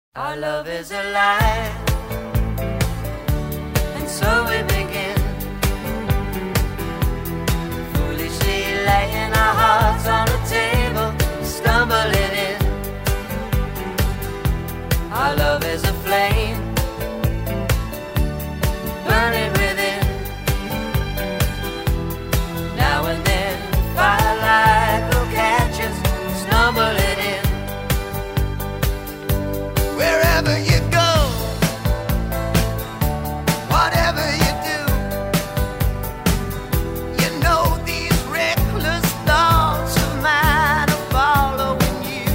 Our love is alive, and so we begin, foolishly laying our hearts on the table, stumbling in. Our love is a flame, burning within. Now and then, firelight will catch us, stumbling in. Wherever you go, whatever you do, you know these reckless thoughts of mine are following you.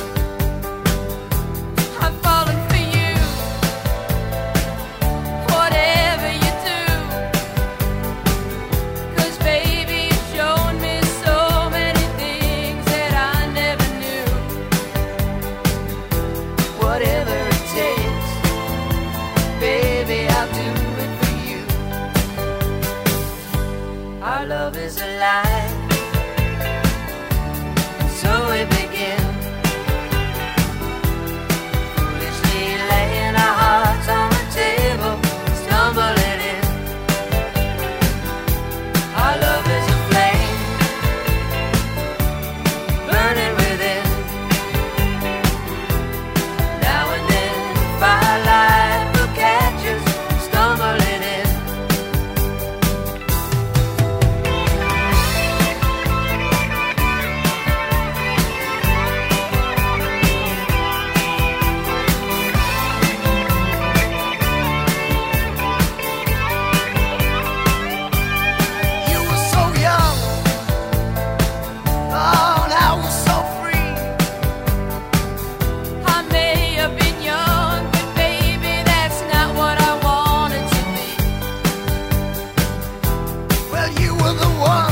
I'm falling for you, whatever you do, 'cause baby you've shown me so many things that I never knew. Whatever it takes, baby, I'll do it for you. Our love is alive, and so we begin, foolishly laying our hearts on the table, stumbling in. Our love is a flame, burning within. Now and then, firelight will catch us, stumbling in. You were so young, oh, and I was so free. I may have been young, but baby that's not what I wanted to be. Well, you were the one.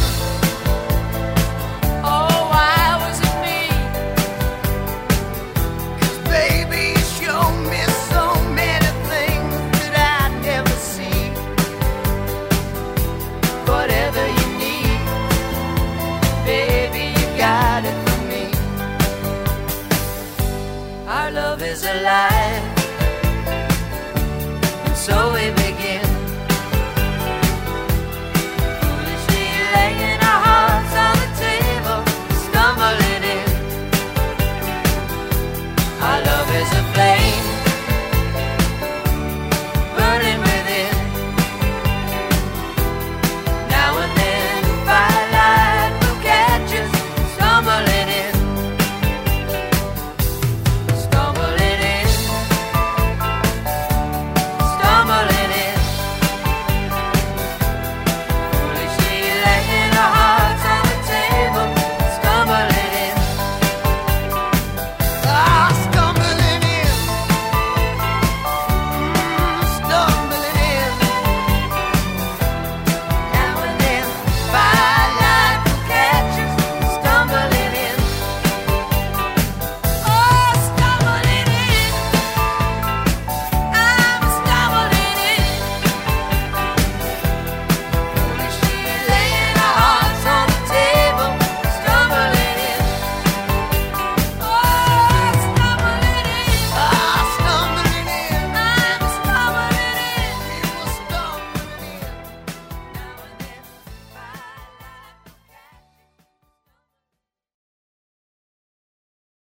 Oh, why was it me? 'Cause baby, you showed me so many things that I'd never see. Whatever you need, baby, you got it for me. Our love is alive, and so we